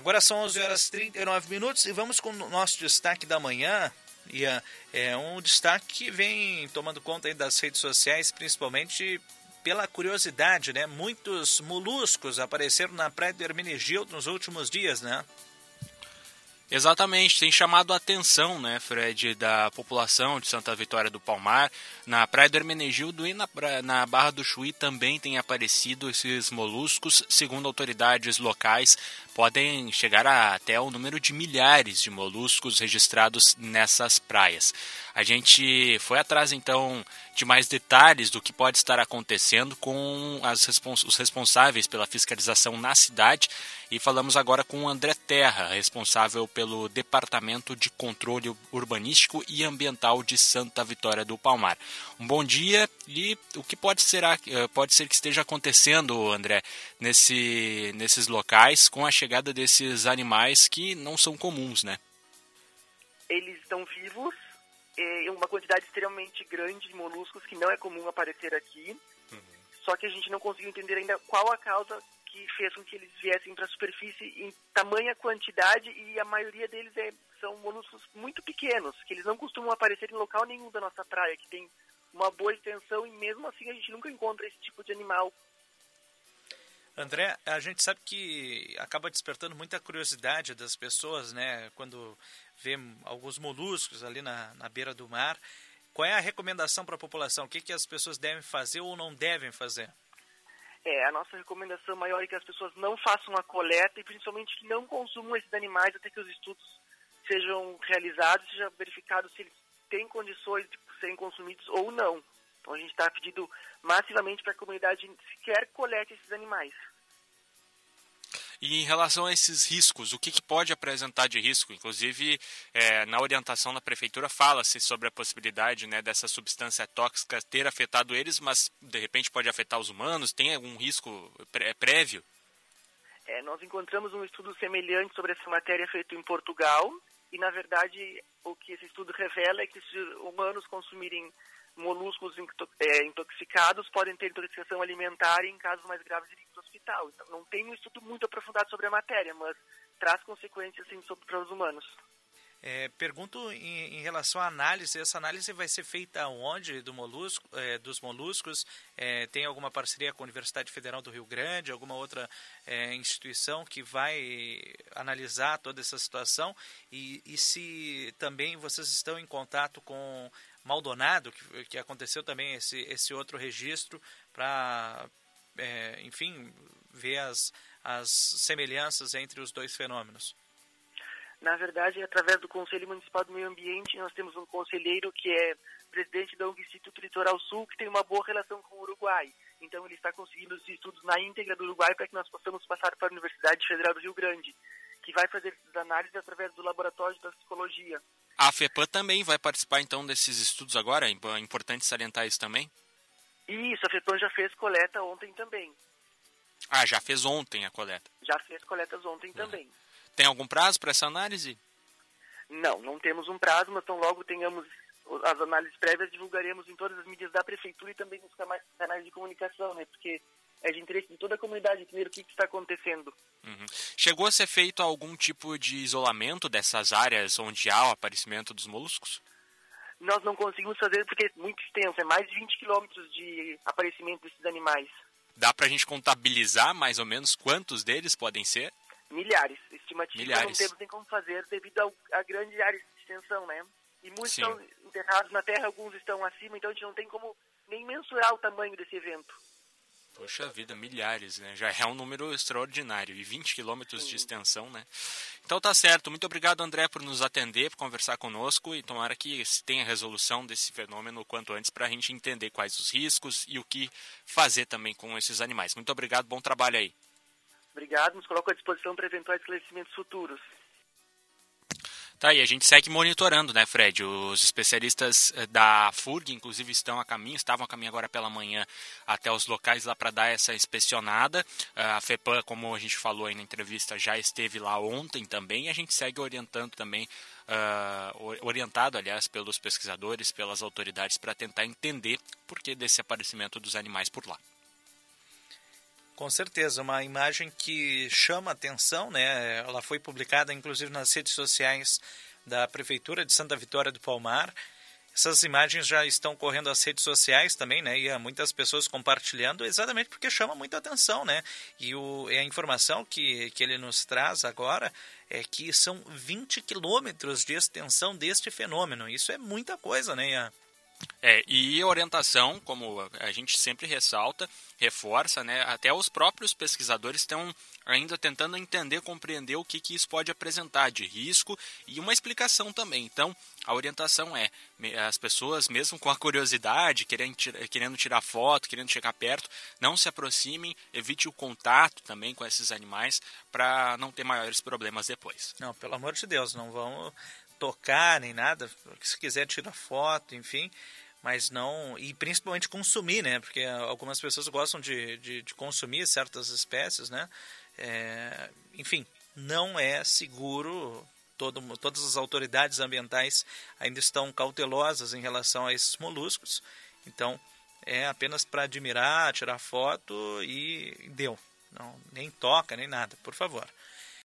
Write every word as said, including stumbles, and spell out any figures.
Agora são onze horas e trinta e nove minutos e vamos com o nosso destaque da manhã. E é um destaque que vem tomando conta aí das redes sociais, principalmente pela curiosidade, né? Muitos moluscos apareceram na praia do Hermenegildo nos últimos dias, né? Exatamente, tem chamado a atenção, né, Fred, da população de Santa Vitória do Palmar. Na Praia do Hermenegildo e na, na Barra do Chuí também tem aparecido esses moluscos. Segundo autoridades locais, podem chegar a, até o número de milhares de moluscos registrados nessas praias. A gente foi atrás, então, de mais detalhes do que pode estar acontecendo com as respons- os responsáveis pela fiscalização na cidade. E falamos agora com o André Terra, responsável pelo Departamento de Controle Urbanístico e Ambiental de Santa Vitória do Palmar. Um bom dia, e o que pode ser, pode ser que esteja acontecendo, André, nesse, nesses locais com a chegada desses animais que não são comuns, né? Eles estão vivos, em uma quantidade extremamente grande de moluscos que não é comum aparecer aqui, uhum. Só que a gente não conseguiu entender ainda qual a causa que fez com que eles viessem para a superfície em tamanha quantidade, e a maioria deles é, são moluscos muito pequenos, que eles não costumam aparecer em local nenhum da nossa praia, que tem uma boa extensão, e mesmo assim a gente nunca encontra esse tipo de animal. André, a gente sabe que acaba despertando muita curiosidade das pessoas, né, quando vê alguns moluscos ali na, na beira do mar. Qual é a recomendação para a população? O que, que as pessoas devem fazer ou não devem fazer? É, a nossa recomendação maior é que as pessoas não façam a coleta e principalmente que não consumam esses animais até que os estudos sejam realizados, seja verificado se eles têm condições de serem consumidos ou não. Então a gente está pedindo massivamente para a comunidade sequer colete esses animais. E em relação a esses riscos, o que, que pode apresentar de risco? Inclusive, é, na orientação da prefeitura fala-se sobre a possibilidade, né, dessa substância tóxica ter afetado eles, mas de repente pode afetar os humanos. Tem algum risco pré- prévio? É, nós encontramos um estudo semelhante sobre essa matéria feito em Portugal, e na verdade o que esse estudo revela é que se humanos consumirem moluscos intoxicados podem ter intoxicação alimentar e, em casos mais graves, ir para o hospital. Então, não tem um estudo muito aprofundado sobre a matéria, mas traz consequências, sim, sobre, para os humanos. É, pergunto em, em relação à análise. Essa análise vai ser feita onde do molusco, é, dos moluscos? É, tem alguma parceria com a Universidade Federal do Rio Grande, alguma outra é, instituição que vai analisar toda essa situação? E, e se também vocês estão em contato com Maldonado, que, que aconteceu também esse, esse outro registro, para, é, enfim, ver as, as semelhanças entre os dois fenômenos? Na verdade, através do Conselho Municipal do Meio Ambiente, nós temos um conselheiro que é presidente da O N G Instituto Litoral Sul, que tem uma boa relação com o Uruguai. Então, ele está conseguindo os estudos na íntegra do Uruguai para que nós possamos passar para a Universidade Federal do Rio Grande, que vai fazer essas análises através do Laboratório da Psicologia. A FEPAM também vai participar, então, desses estudos agora? É importante salientar isso também? Isso, a FEPAM já fez coleta ontem também. Ah, já fez ontem a coleta? Já fez coletas ontem uhum. também. Tem algum prazo para essa análise? Não, não temos um prazo, mas tão logo tenhamos as análises prévias, divulgaremos em todas as mídias da Prefeitura e também nos canais de comunicação, né? Porque é de interesse de toda a comunidade entender o que, que está acontecendo. Uhum. Chegou a ser feito algum tipo de isolamento dessas áreas onde há o aparecimento dos moluscos? Nós não conseguimos fazer porque é muito extenso, é mais de vinte quilômetros de aparecimento desses animais. Dá para a gente contabilizar mais ou menos quantos deles podem ser? Milhares. Estimativa Milhares. Não temos nem como fazer devido à grande área de extensão, né? E muitos Sim. estão enterrados na terra, alguns estão acima, então a gente não tem como nem mensurar o tamanho desse evento. Poxa vida, milhares, né? Já é um número extraordinário. E vinte quilômetros de extensão, né? Então tá certo. Muito obrigado, André, por nos atender, por conversar conosco. E tomara que se tenha resolução desse fenômeno o quanto antes para a gente entender quais os riscos e o que fazer também com esses animais. Muito obrigado, bom trabalho aí. Obrigado, nos coloco à disposição para eventuais esclarecimentos futuros. Tá aí, a gente segue monitorando, né, Fred? Os especialistas da F U R G, inclusive, estão a caminho, estavam a caminho agora pela manhã até os locais lá para dar essa inspecionada. A FEPAM, como a gente falou aí na entrevista, já esteve lá ontem também, e a gente segue orientando também, uh, orientado, aliás, pelos pesquisadores, pelas autoridades, para tentar entender por que desse aparecimento dos animais por lá. Com certeza, uma imagem que chama atenção, né? Ela foi publicada inclusive nas redes sociais da Prefeitura de Santa Vitória do Palmar. Essas imagens já estão correndo às redes sociais também, né? E há muitas pessoas compartilhando, exatamente porque chama muita atenção, né? E o, a informação que, que ele nos traz agora é que são vinte quilômetros de extensão deste fenômeno. Isso é muita coisa, né, Ian? É, e orientação, como a gente sempre ressalta, reforça, né? Até os próprios pesquisadores estão ainda tentando entender, compreender o que, que isso pode apresentar de risco e uma explicação também. Então, a orientação é, as pessoas, mesmo com a curiosidade, querendo, querendo tirar foto, querendo chegar perto, não se aproximem, evite o contato também com esses animais para não ter maiores problemas depois. Não, pelo amor de Deus, não vão tocar nem nada, se quiser tirar foto, enfim, mas não, e principalmente consumir, né, porque algumas pessoas gostam de, de, de consumir certas espécies, né, é, enfim, não é seguro, todo, todas as autoridades ambientais ainda estão cautelosas em relação a esses moluscos, então é apenas para admirar, tirar foto e deu, não, nem toca, nem nada, por favor.